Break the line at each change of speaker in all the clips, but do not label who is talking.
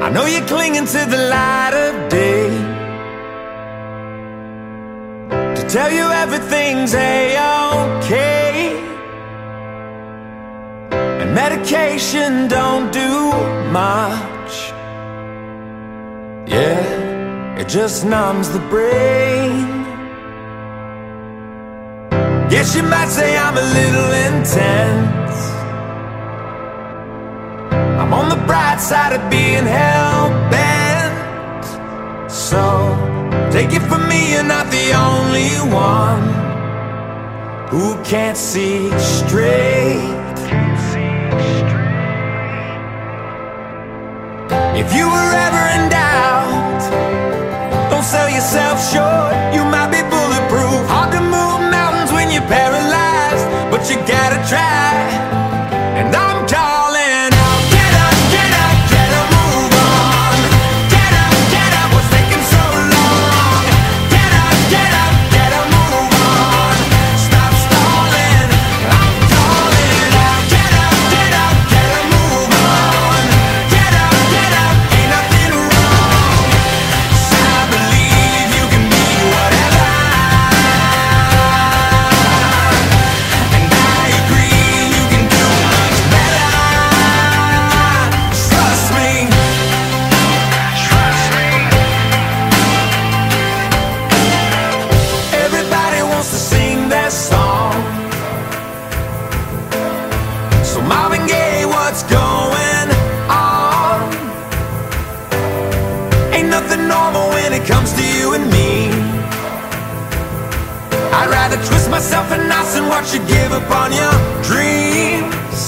I know you're clinging to the light of day, to tell you everything's a-okay. And medication don't do much. Yeah, it just numbs the brain. Guess you might say I'm a little intense. I'm on the bright side of being hell-bent. So, take it from me, you're not the only one who can't see straight. If you were ever in doubt, don't sell yourself short. You might be bulletproof. Hard to move mountains when you're paralyzed, but you gotta try. And I'm calling out, get up, get up, get a move on. Get up, what's taking so long? Get up, get a move on. Stop stalling, I'm calling out. Get up, get a move on. Get up, ain't nothing wrong. 'Cause I believe you can be whatever. And I agree you can do much better. Trust me. Trust me. Everybody wants to sing their song. So Marvin Gaye, what's going on? Ain't nothing normal when it comes to you and me. I'd rather twist myself in knots and watch you give up on your dreams.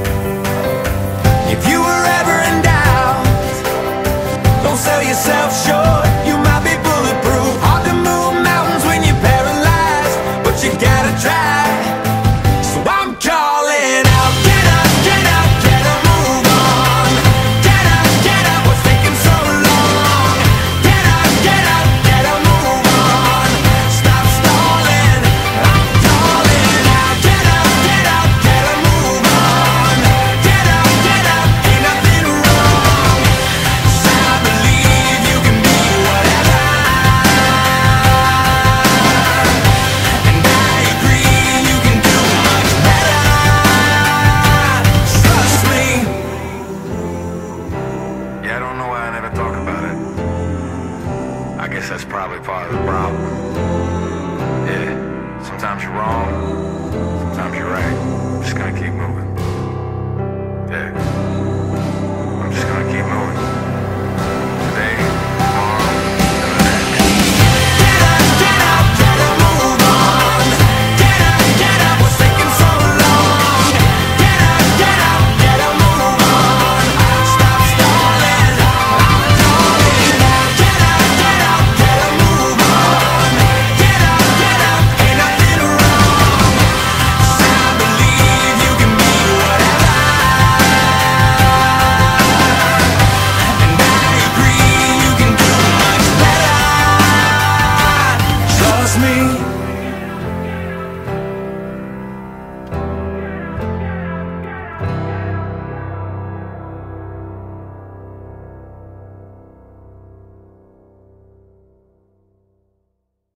If you were ever in doubt, don't sell yourself short. You might be bulletproof. Hard to move mountains when you're paralyzed, but you gotta try. So I'm calling out, get up, get a move on. Get up, what's taking so long? Get up, get a move on. Stop stalling, I'm calling out. Get up, get a move on. Get up, ain't nothing wrong. 'Cause I believe you can be whatever. And I agree you can do much better. Trust me.
Yeah, I don't know why I never talk about it. I guess that's probably part of the problem. Yeah, sometimes you're wrong, sometimes you're right. Just gonna keep moving.